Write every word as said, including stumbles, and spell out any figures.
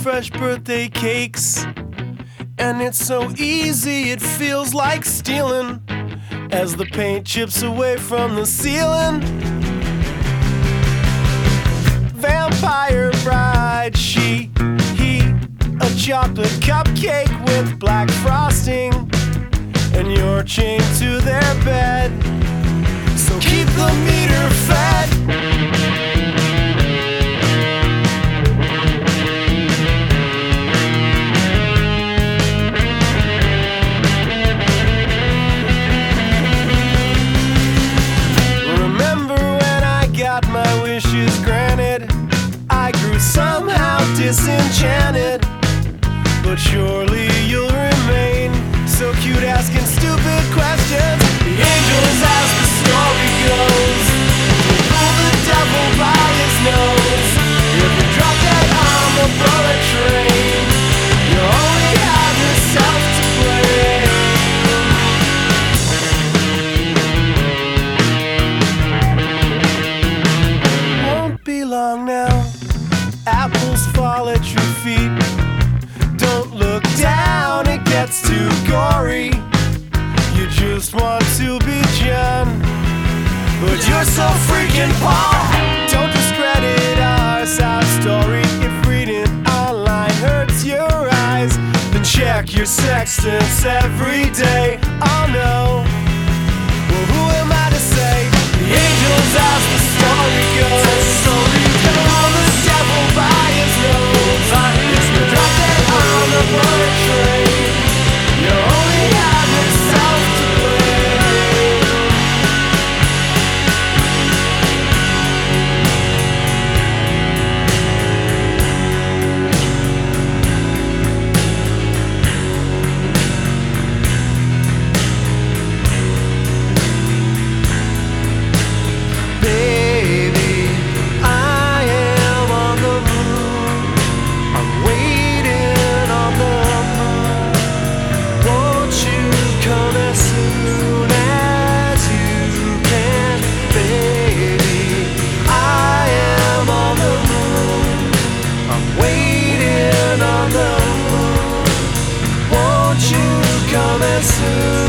fresh birthday cakes. And it's so easy, it feels like stealing as the paint chips away from the ceiling. Vampire bride, she, he, a chocolate cupcake with black frosting, and you're chained to their bed. So keep the meter fed. Remember when I got my wishes granted? I grew somehow disenchanted, but surely you'll remain so cute asking stupid questions. The angels, as the story goes, will pull the devil by his nose. If you drop dead on the bullet train, you only have yourself to blame. Won't be long now, apples fall at your feet. Don't look down, it gets too gory. You just want to be John, but you're so freaking Paul. Don't discredit our side story. If reading online hurts your eyes, then check your sextants every day. Oh no, well who am I to say? The angels, as the story goes, pull the devil by his nose. If you drop dead on the bullet train, you only have yourself to blame. Baby, I am on the moon. I'm waiting on the moon. Won't you come as soon as you can? Baby, I am on the moon. I'm waiting on the moon. Won't you come as soon